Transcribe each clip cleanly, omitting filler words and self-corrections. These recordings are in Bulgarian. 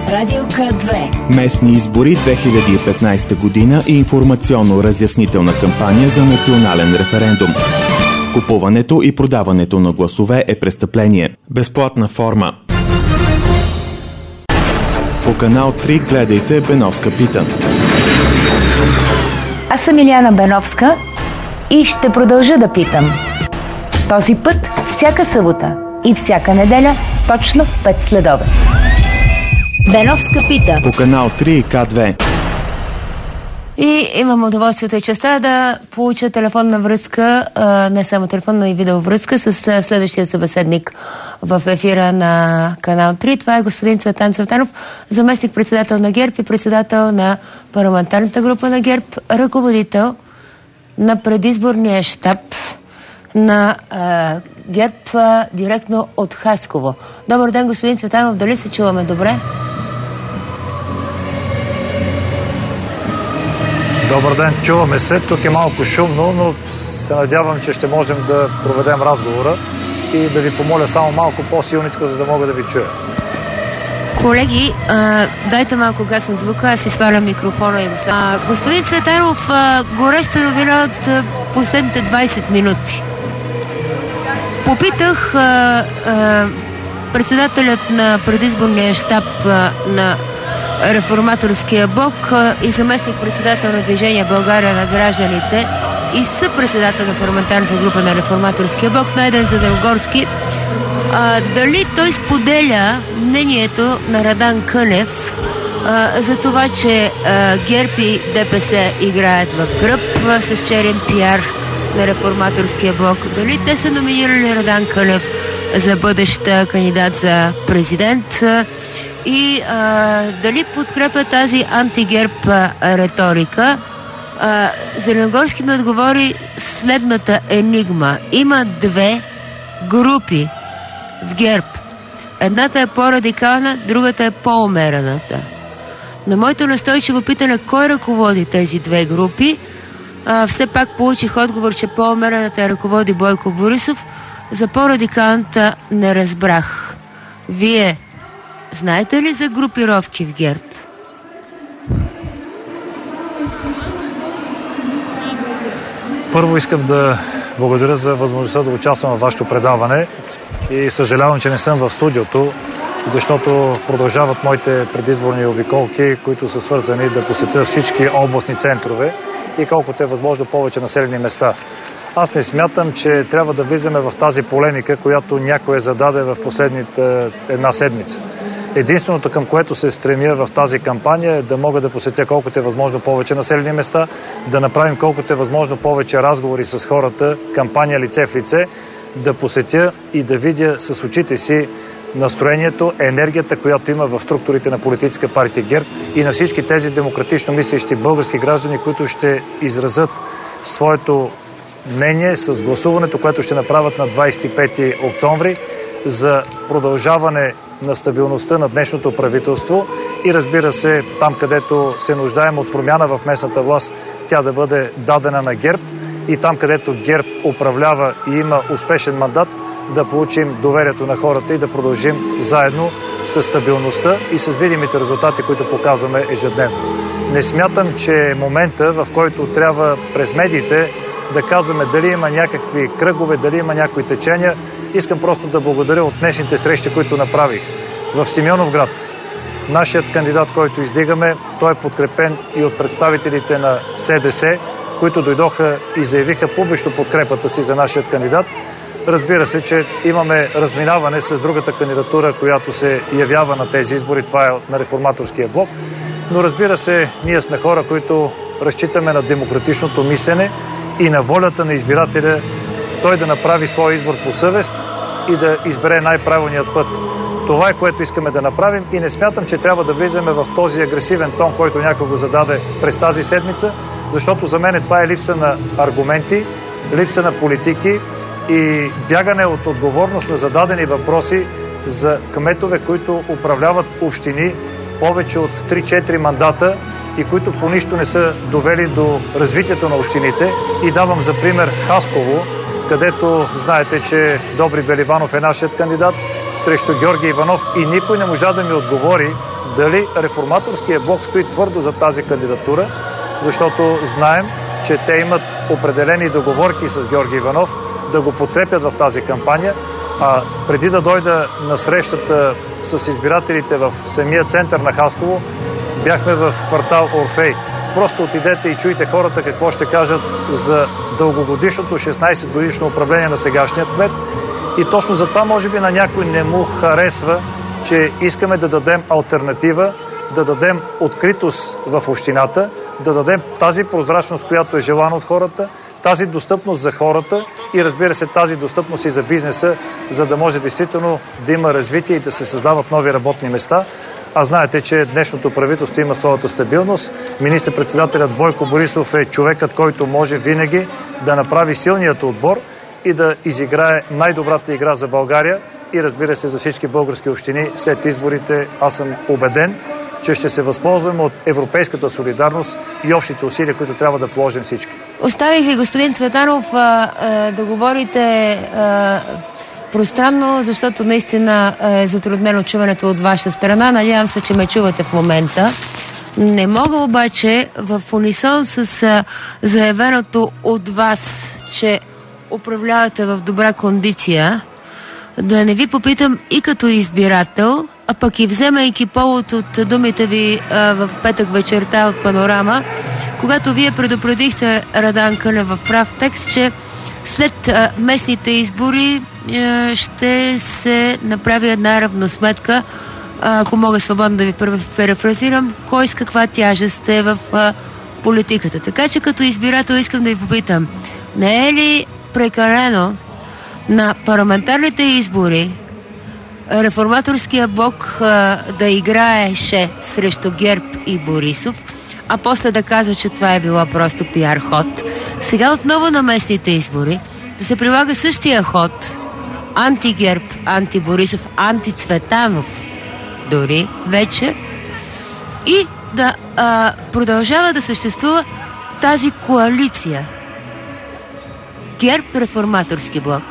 Радио К2. Местни избори 2015 година и информационно-разяснителна кампания за национален референдум. Купуването и продаването на гласове е престъпление. Безплатна форма. По канал 3 гледайте Беновска пита. Аз съм Илияна Беновска и ще продължа да питам. Този път всяка събота и всяка неделя точно в 5 следобед. Беновска пита. По канал 3 и К2. И имам удоволствието и честа да получа телефонна връзка, не само телефонна, и видеовръзка с следващия събеседник в ефира на канал 3. Това е господин Цветан Цветанов, заместник-председател на ГЕРБ и председател на парламентарната група на ГЕРБ, ръководител на предизборния щаб на ГЕРБ директно от Хасково. Добър ден, господин Цветанов, дали се чуваме добре? Добър ден, чуваме се. Тук е малко шумно, но се надявам, че ще можем да проведем разговора и да ви помоля само малко по-силничко, за да мога да ви чуя. Колеги, дайте малко газ на звука, аз си свалям микрофона и го след. Господин Цветанов, гореща новина от последните 20 минути. Попитах председателят на предизборния щаб на Реформаторския блок и заместник-председател на Движение България на гражданите и съпредседател на парламентарната група на Реформаторския блок, Найден Зеленогорски, дали той споделя мнението на Радан Кънев за това, че ГЕРБ и ДПС играят в гръб с черен пиар на Реформаторския блок. Дали те са номинирали Радан Кънев за бъдещ кандидат за президент и дали подкрепя тази антигерб риторика. Зеленогорски ми отговори следната енигма. Има две групи в ГЕРБ. Едната е по-радикална, другата е по-умерената. На моето настойчиво питане кой ръководи тези две групи, все пак получих отговор, че по-умерената ръководи Бойко Борисов, за по-радикалната не разбрах. Вие знаете ли за групировки в ГЕРБ? Първо искам да благодаря за възможността да участвам в вашето предаване и съжалявам, че не съм в студиото, защото продължават моите предизборни обиколки, които са свързани да посетя всички областни центрове и колкото е възможно повече населени места. Аз не смятам, че трябва да влизаме в тази полемика, която някой зададе в последните една седмица. Единственото, към което се стремя в тази кампания, е да мога да посетя колкото е възможно повече населени места, да направим колкото е възможно повече разговори с хората, кампания лице в лице, да посетя и да видя с очите си настроението, енергията, която има в структурите на политическа партия ГЕРБ и на всички тези демократично мислещи български граждани, които ще изразят своето мнение с гласуването, което ще направят на 25 октомври за продължаване на стабилността на днешното правителство и разбира се, там където се нуждаем от промяна в местната власт, тя да бъде дадена на ГЕРБ и там където ГЕРБ управлява и има успешен мандат, да получим доверието на хората и да продължим заедно с стабилността и с видимите резултати, които показваме ежедневно. Не смятам, че е момента, в който трябва през медиите да казваме дали има някакви кръгове, дали има някои течения. Искам просто да благодаря от днешните срещи, които направих. В Симеоновград нашият кандидат, който издигаме, той е подкрепен и от представителите на СДС, които дойдоха и заявиха публично подкрепата си за нашият кандидат. Разбира се, че имаме разминаване с другата кандидатура, която се явява на тези избори. Това е на Реформаторския блок. Но разбира се, ние сме хора, които разчитаме на демократичното мислене и на волята на избирателя той да направи своя избор по съвест и да избере най-правилният път. Това е, което искаме да направим и не смятам, че трябва да влизаме в този агресивен тон, който някой го зададе през тази седмица, защото за мен това е липса на аргументи, липса на политики и бягане от отговорност на зададени въпроси за кметове, които управляват общини повече от 3-4 мандата и които по нищо не са довели до развитието на общините. И давам за пример Хасково, където знаете, че Добри Беливанов е нашият кандидат срещу Георги Иванов и никой не можа да ми отговори дали Реформаторския блок стои твърдо за тази кандидатура, защото знаем, че те имат определени договорки с Георги Иванов да го подкрепят в тази кампания. А преди да дойда на срещата с избирателите в самия център на Хасково, бяхме в квартал Орфей. Просто отидете и чуйте хората какво ще кажат за дългогодишното 16-годишно управление на сегашният кмет. И точно за това може би на някой не му харесва, че искаме да дадем алтернатива, да дадем откритост в общината, да дадем тази прозрачност, която е желана от хората, тази достъпност за хората и разбира се тази достъпност и за бизнеса, за да може действително да има развитие и да се създават нови работни места. А знаете, че днешното правителство има своята стабилност. Министър-председателят Бойко Борисов е човекът, който може винаги да направи силният отбор и да изиграе най-добрата игра за България и разбира се за всички български общини след изборите. Аз съм убеден, че ще се възползваме от европейската солидарност и общите усилия, които трябва да положим всички. Оставих ви, господин Цветанов, да говорите пространно, защото наистина е затруднено чуването от ваша страна. Надявам се, че ме чувате в момента. Не мога обаче в унисон с заявеното от вас, че управлявате в добра кондиция, да не ви попитам и като избирател, а пък и вземайки повод от думите ви в петък вечерта от Панорама, когато вие предупредихте Радан Кънев в прав текст, че след местните избори ще се направи една равносметка, ако мога свободно да ви перефразирам, кой с каква тяжест е в политиката. Така че като избирател искам да ви попитам, не е ли прекалено на парламентарните избори Реформаторския блок да играеше срещу ГЕРБ и Борисов, а после да казва, че това е било просто пиар ход? Сега отново на местните избори да се прилага същия ход, анти-ГЕРБ, анти-Борисов, анти-Цветанов дори вече, и да продължава да съществува тази коалиция ГЕРБ-Реформаторски блок.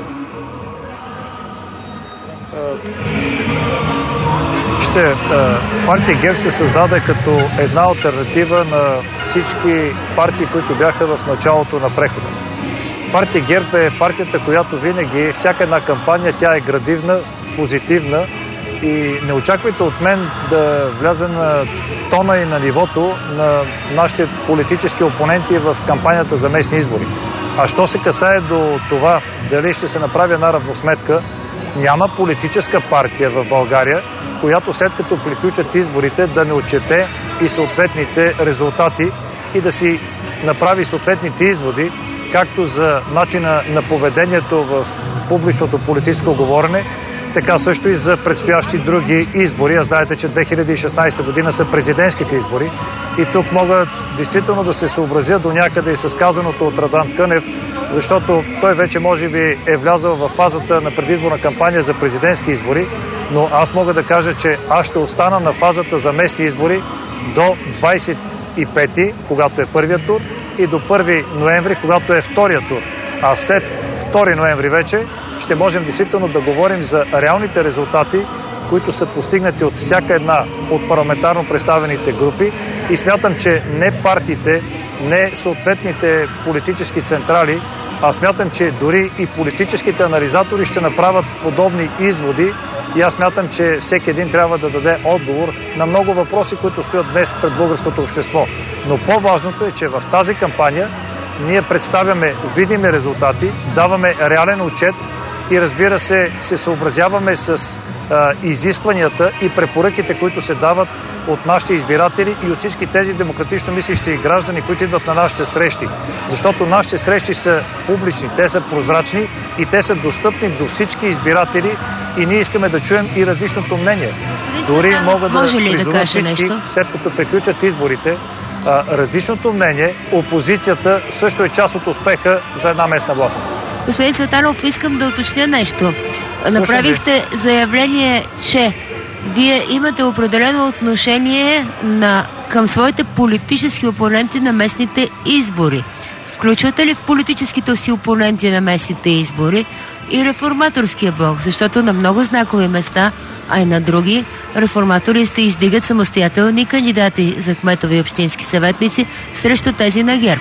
Партия ГЕРБ се създаде като една алтернатива на всички партии, които бяха в началото на прехода. Партия ГЕРБ е партията, която винаги, всяка една кампания, тя е градивна, позитивна и не очаквайте от мен да вляза на тона и на нивото на нашите политически опоненти в кампанията за местни избори. А що се касае до това дали ще се направи една равносметка, няма политическа партия в България, която след като приключат изборите да не отчете и съответните резултати и да си направи съответните изводи, както за начина на поведението в публичното политическо говорене, така също и за предстоящи други избори. А знаете, че 2016 година са президентските избори и тук мога действително да се съобразя до някъде и с казаното от Радан Кънев, защото той вече може би е влязъл в фазата на предизборна кампания за президентски избори, но аз мога да кажа, че аз ще остана на фазата за местни избори до 25-ти, когато е първият тур, и до 1 ноември, когато е вторият тур. А след 2 ноември вече ще можем действително да говорим за реалните резултати, които са постигнати от всяка една от парламентарно представените групи, и смятам, че не партиите, не съответните политически централи, а смятам, че дори и политическите анализатори ще направят подобни изводи, и аз смятам, че всеки един трябва да даде отговор на много въпроси, които стоят днес пред българското общество. Но по-важното е, че в тази кампания ние представяме видими резултати, даваме реален отчет и разбира се, се съобразяваме с изискванията и препоръките, които се дават от нашите избиратели и от всички тези демократично мислещи граждани, които идват на нашите срещи. Защото нашите срещи са публични, те са прозрачни и те са достъпни до всички избиратели и ние искаме да чуем и различното мнение. Дори мога да призова всички, след като приключат изборите, различното мнение, опозицията също е част от успеха за една местна власт. Господин Цветанов, искам да уточня нещо. Направихте заявление, че вие имате определено отношение към своите политически опоненти на местните избори. Включвате ли в политическите си опоненти на местните избори и Реформаторския блок, защото на много знакови места, а и на други, реформаторите издигат самостоятелни кандидати за кметови и общински съветници срещу тези на ГЕРБ.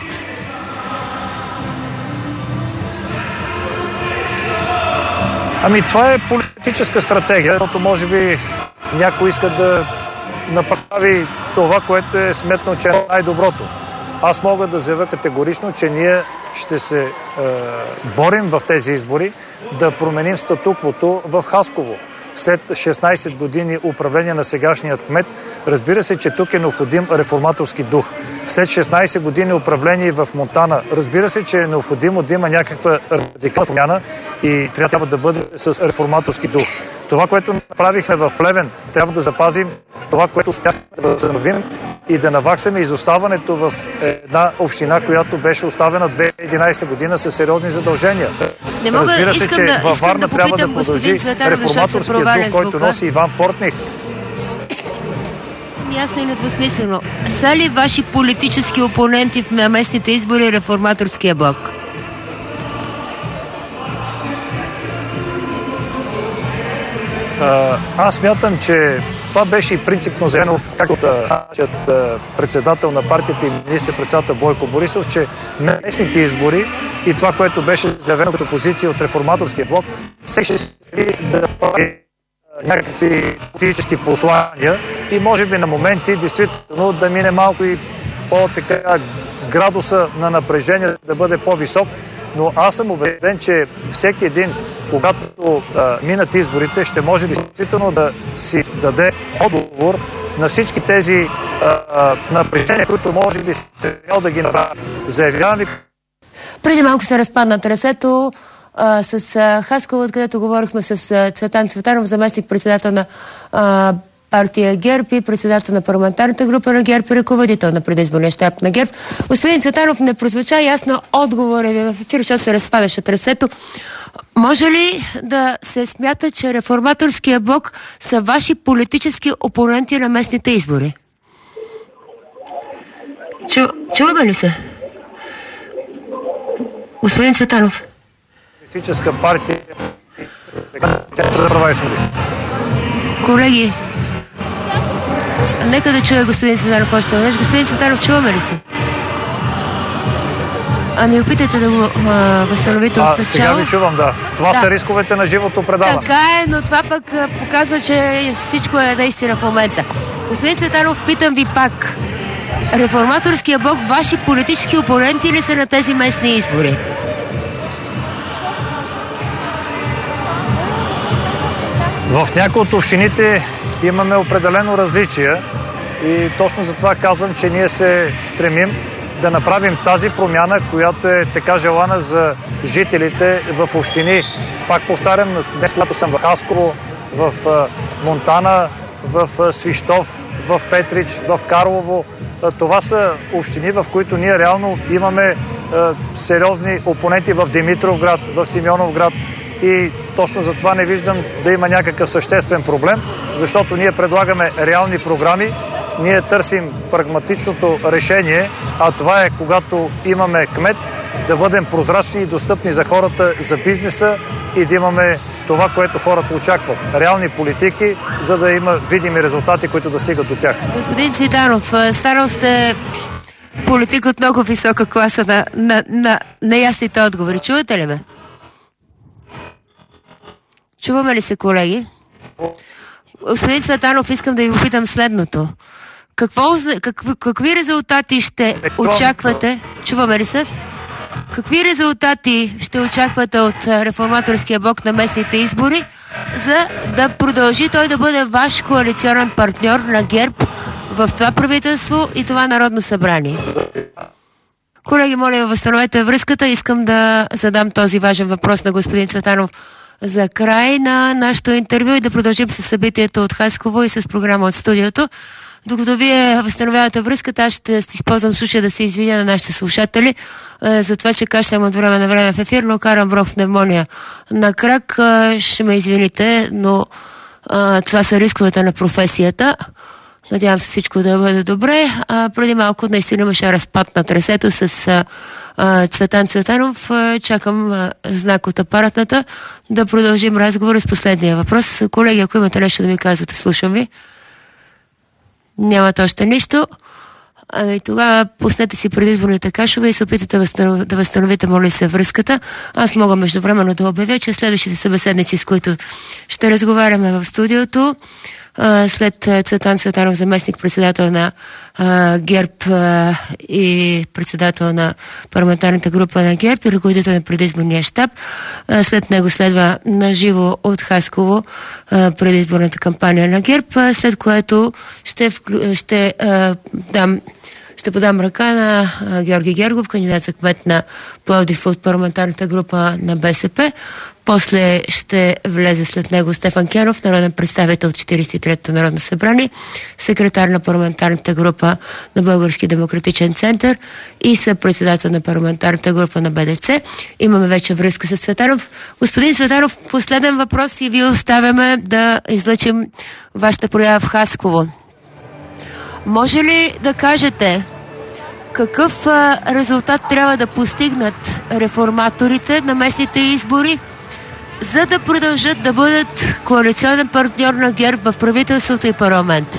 Ами това е политическа стратегия, защото може би някой иска да направи това, което е сметнал, че е най-доброто. Аз мога да заявя категорично, че ние ще се борим в тези избори да променим статуквото в Хасково. След 16 години управление на сегашният кмет, разбира се, че тук е необходим реформаторски дух. След 16 години управление в Монтана, разбира се, че е необходимо да има някаква радикална промяна и трябва да бъде с реформаторски дух. Това, което направихме в Плевен, трябва да запазим това, което успяхме да възстановим и да наваксаме изоставането в една община, която беше оставена 2011 година със сериозни задължения. Разбира се, че във Варна трябва да продължи реформаторския дух, който носи Иван Портних. Ясно и недвусмислено. Са ли ваши политически опоненти на местните избори Реформаторския блок? Аз смятам, че това беше и принципно заявено както от председател на партията и министър-председател Бойко Борисов, че местните избори и това, което беше заявено като позиция от Реформаторския блок, всеки ще се да прави някакви политически послания и може би на моменти действително да мине малко и по-така градуса на напрежение да бъде по-висок, но аз съм убеден, че всеки един, когато минат изборите, ще може действително да си даде отговор на всички тези напрежения, които може би се трябва да ги направи. Заявявам ви. Преди малко се разпадна трасето с Хасково, откъдето говорихме с Цветан Цветанов, заместник-председател на партия ГЕРБ и председател на парламентарната група на ГЕРБ и ръководител на предизборния щаб на ГЕРБ. Господин Цветанов, не прозвуча ясно отговора ви в ефир, защото се разпадаше трасето. Може ли да се смята, че Реформаторския блок са ваши политически опоненти на местните избори? Чуваме ли се? Господин Цветанов. Политическа партия за права и свободи. Колеги, нека да чуя господин Цветанов още веднъж. Господин Цветанов, чуваме ли се? Ами опитайте да го възстановите от начало. Сега ви чувам, да. Това са рисковете на живото предаване. Така е, но това пък показва, че всичко е наистина в момента. Господин Цветанов, питам ви пак. Реформаторския блок, ваши политически опоненти ли са на тези местни избори? В някои от общините имаме определено различия и точно за това казвам, че ние се стремим да направим тази промяна, която е така желана за жителите в общини. Пак повтарям, днес, когато съм в Хасково, в Монтана, в Свищов, в Петрич, в Карлово, това са общини, в които ние реално имаме сериозни опоненти в Димитровград, в Симеоновград. И точно за това не виждам да има някакъв съществен проблем, защото ние предлагаме реални програми, ние търсим прагматичното решение, а това е когато имаме кмет, да бъдем прозрачни и достъпни за хората, за бизнеса и да имаме това, което хората очакват. Реални политики, за да има видими резултати, които да стигат до тях. Господин Цветанов, станал сте политик от много висока класа на ясните отговори. Чувате ли ме? Чуваме ли се, колеги? Господин Цветанов, искам да ви попитам следното. Какви резултати ще очаквате? Чуваме ли се? Какви резултати ще очаквате от Реформаторския блок на местните избори, за да продължи той да бъде ваш коалиционен партньор на ГЕРБ в това правителство и това Народно събрание? Колеги, моля, възстановете връзката. Искам да задам този важен въпрос на господин Цветанов за край на нашето интервю и да продължим с събитието от Хасково и с програма от студиото. Докато вие възстановявате връзката, аз ще използвам случая да се извиня на нашите слушатели за това, че кашлям от време на време в ефир, но карам бронх пневмония на крак. Ще ме извините, но това са рисковете на професията. Надявам се всичко да бъде добре. Преди малко наистина имаше разпад на трасето с Цветан Цветанов. Чакам знак от апаратната да продължим разговора с последния въпрос. Колеги, ако имате нещо да ми казвате, слушам ви. Нямате още нищо. Тогава пуснете си предизборните кашове и се опитате да възстановите, моля се, връзката. Аз мога междувременно да обявя, че следващите събеседници, с които ще разговаряме в студиото, след Цветан Цветанов, заместник председател на ГЕРБ и председател на парламентарната група на ГЕРБ и ръководител на предизборния щаб. След него следва наживо от Хасково предизборната кампания на ГЕРБ, след което ще подам ръка на Георги Гергов, кандидат за кмет на Пловдив от парламентарната група на БСП. После ще влезе след него Стефан Кенов, народен представител от 43-то Народно събрание, секретар на парламентарната група на Български демократичен център и съпредседател на парламентарната група на БДЦ. Имаме вече връзка с Цветанов. Господин Цветанов, последен въпрос и ви оставяме да излъчим вашата проява в Хасково. Може ли да кажете какъв резултат трябва да постигнат реформаторите на местните избори, за да продължат да бъдат коалиционен партньор на ГЕРБ в правителството и парламента?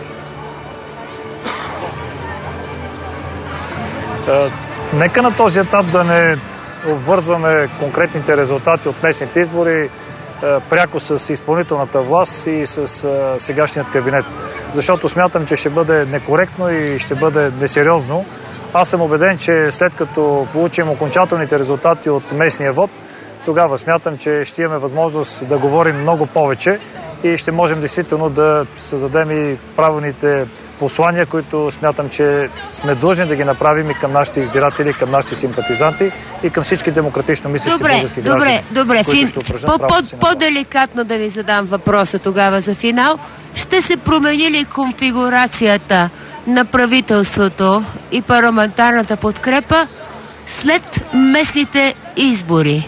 Нека на този етап да не обвързваме конкретните резултати от местните избори пряко с изпълнителната власт и с сегашният кабинет. Защото смятам, че ще бъде некоректно и ще бъде несериозно. Аз съм убеден, че след като получим окончателните резултати от местния вод, тогава смятам, че ще имаме възможност да говорим много повече и ще можем действително да създадем и правилните послания, които смятам, че сме длъжни да ги направим и към нашите избиратели, към нашите симпатизанти и към всички демократично мислещи български граждани. Добре. По-деликатно да ви задам въпроса тогава за финал. Ще се промени ли конфигурацията на правителството и парламентарната подкрепа след местните избори?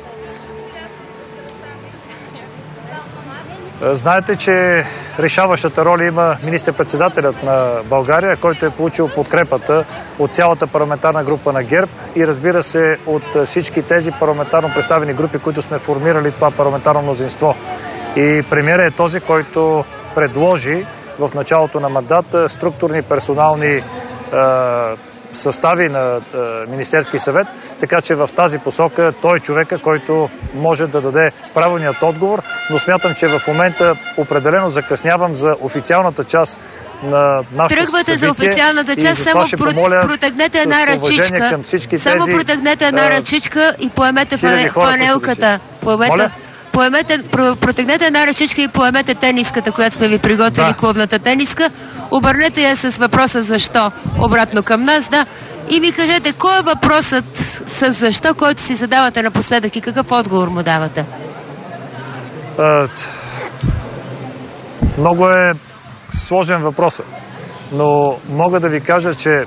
Знаете, че решаващата роля има министър-председателят на България, който е получил подкрепата от цялата парламентарна група на ГЕРБ и разбира се от всички тези парламентарно представени групи, които сме формирали това парламентарно мнозинство. И премиерът е този, който предложи в началото на мандата структурни персонални състави на Министерски съвет, така че в тази посока той е човека, който може да даде правилният отговор, но смятам, че в момента определено закъснявам за официалната част на нашето събитие. Тръгвате за официалната част, само протегнете една ръчичка. Само протегнете една ръчичка и поемете фанелката. Протегнете една ръчичка и поемете тениската, която сме ви приготвили, клубната тениска. Обърнете я с въпроса защо обратно към нас, и ми кажете, кой е въпросът с защо, който си задавате напоследък и какъв отговор му давате? Много е сложен въпрос, но мога да ви кажа, че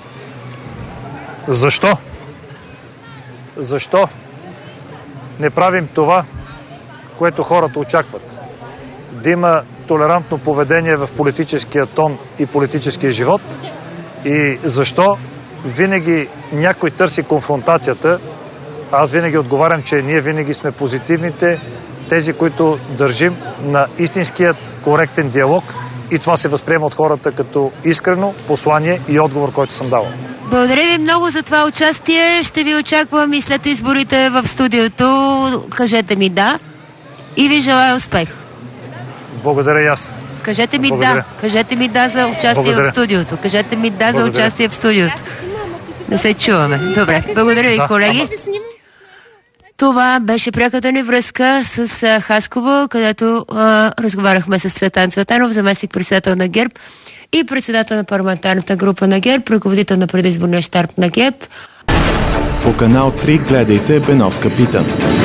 защо не правим това, което хората очакват? Да има толерантно поведение в политическия тон и политическия живот. И защо винаги някой търси конфронтацията? Аз винаги отговарям, че ние винаги сме позитивните, тези, които държим на истинският коректен диалог и това се възприема от хората като искрено послание и отговор, който съм дал. Благодаря ви много за това участие. Ще ви очаквам и след изборите в студиото. Кажете ми да и ви желая успех. Благодаря и аз. Кажете ми да. Кажете ми да за участие в студиото. Кажете ми да за участие в студиото. Не се чуваме. Добре. Благодаря ви, колеги. Това беше пряката ни връзка с Хасково, където разговаряхме с Цветан Цветанов, заместник председател на ГЕРБ и председател на парламентарната група на ГЕРБ, ръководител на предизборния щаб на ГЕРБ. По канал 3 гледайте Беновска пита.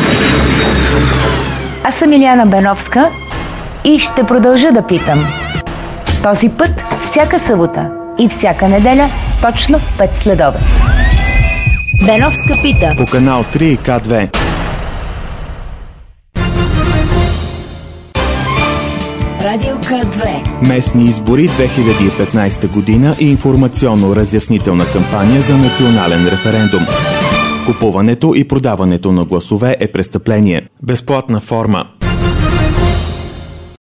Аз съм Илияна Беновска и ще продължа да питам. Този път всяка събота и всяка неделя точно в 5 следобед. Беновска пита. По канал 3 и К2. Радио К2. Местни избори 2015 година и информационно-разяснителна кампания за национален референдум. Купуването и продаването на гласове е престъпление. Безплатна форма.